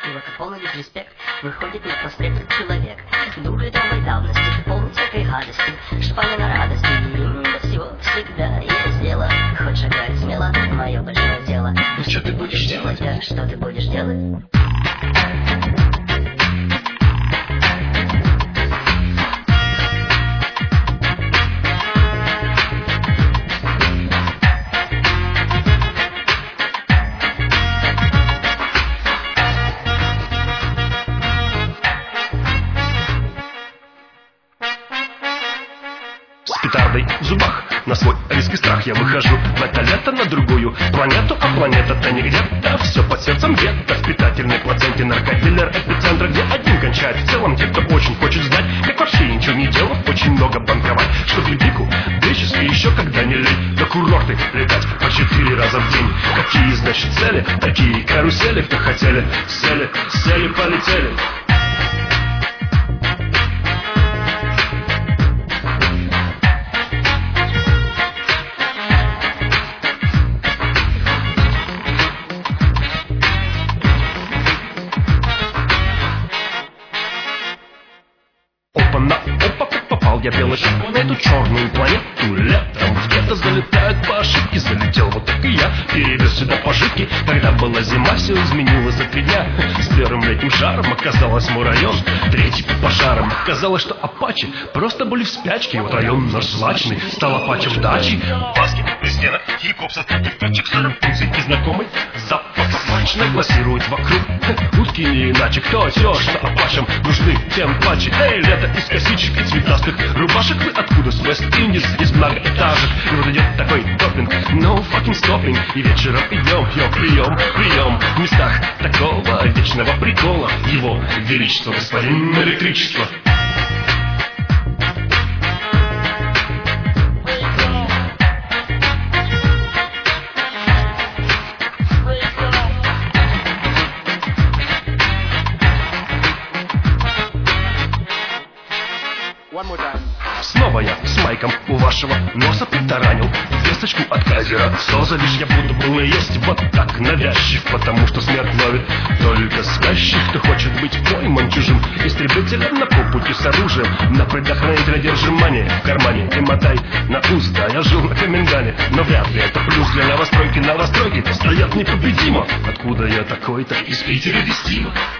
красиво, как полный респект, выходит на проспект человек. Двухлетровой давности, полный всякой гадости, шпаня на радости, и до всего всегда есть дело. Хоть шагай смело, мое большое дело. Что ты будешь делать? Да, что ты будешь делать? С петардой в зубах, на свой риск и страх я выхожу в это лето на другую планету, а планета-то не где-то, все под сердцем где-то. В питательной плаценте наркодилер эпицентра, где один кончает в целом те, кто очень хочет знать, как вообще ничего не делал, очень много банковать, чтобы дику, греческий еще когда не лень, на курорты летать по 4 раза в день. Какие, значит, цели, такие карусели, кто хотели, сели, полетели. Опа, как попал я белый шаг на эту черную планету летом. Где-то залетают по ошибке, залетел вот так и я. Перевез сюда пожитки, когда была зима, все изменилось за 3 дня. С первым летним жаром оказалось мой район, третий по пожарам. Оказалось, что апачи просто были в спячке, и вот район наш злачный стал апачем дачи. Баски при стенах, хип-хоп со тачек, 40 пунций и знакомый запах смачно глассирует вокруг. Утки не иначе, кто все, что апачам нужны, тем паче. Эй, лето из косичек и цветастых рубашек. Вы откуда? С Вест-Индис, из многоэтажек. И вот идет такой допинг, no fucking stopping. И вечером идем, прием в местах такого вечного прикола. Его величество, господин электричество. Снова я с майком у вашего носа притаранил весточку от кайзера Соза. Лишь я буду было есть вот так навязчив, потому что смерть ловит только спящих. Кто хочет быть пойман чужим истребителем на полпути с оружием, на предохранителя держи мани в кармане и мотай на уста. Я жил на Комендане, но вряд ли это плюс для новостройки. Новостройки стоят непобедимо. Откуда я такой-то? Из Питера вестимо.